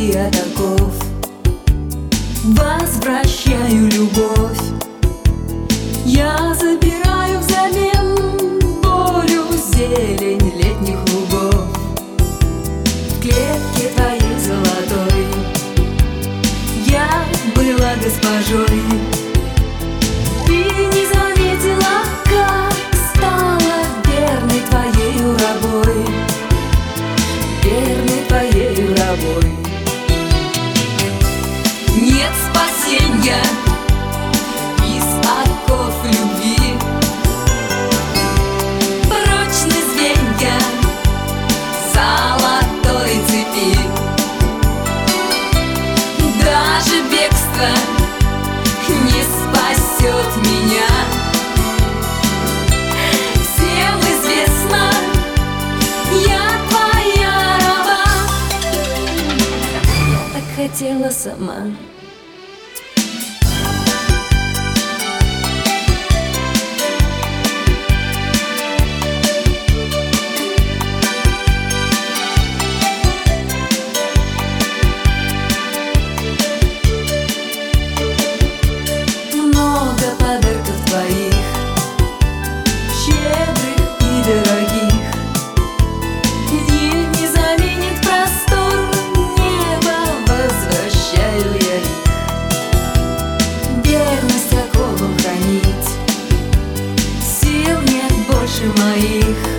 я таков. Возвращаю любовь, я забираю взамен болью зелень летних лугов. В клетке твоей золотой я была госпожой и не заметила, как стала верной твоею рабой, верной твоею рабой. Нет спасения из оков любви, прочны звенья золотой цепи. Даже бегство не спасет меня. Всем известно, я твоя раба. Я так хотела сама. Щедрых и дорогих, день не заменит простор неба, возвращаю я их. Верность оковам хранить, сил нет больше моих.